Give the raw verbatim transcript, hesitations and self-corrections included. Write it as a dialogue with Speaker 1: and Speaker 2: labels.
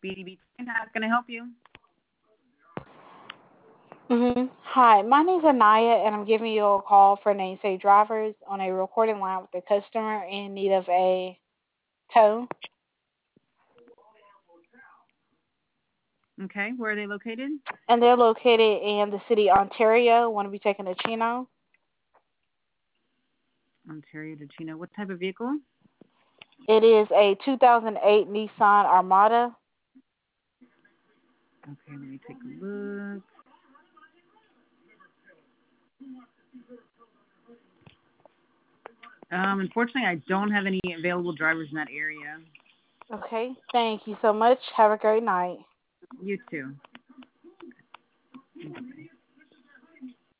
Speaker 1: Speedy Beach. How can I help you?
Speaker 2: Mm-hmm. Hi, my name's Anaya, and I'm giving you a call for Namesake Drivers on a recording line with a customer in need of a tow.
Speaker 1: Okay, where are they located?
Speaker 2: And they're located in the city of Ontario. Want to be taken to Chino?
Speaker 1: Ontario to Chino. What type of vehicle?
Speaker 2: It is a two thousand eight Nissan Armada.
Speaker 1: Okay, let me take a look. Um, unfortunately, I don't have any available drivers in that area.
Speaker 2: Okay, thank you so much. Have a great night.
Speaker 1: You too.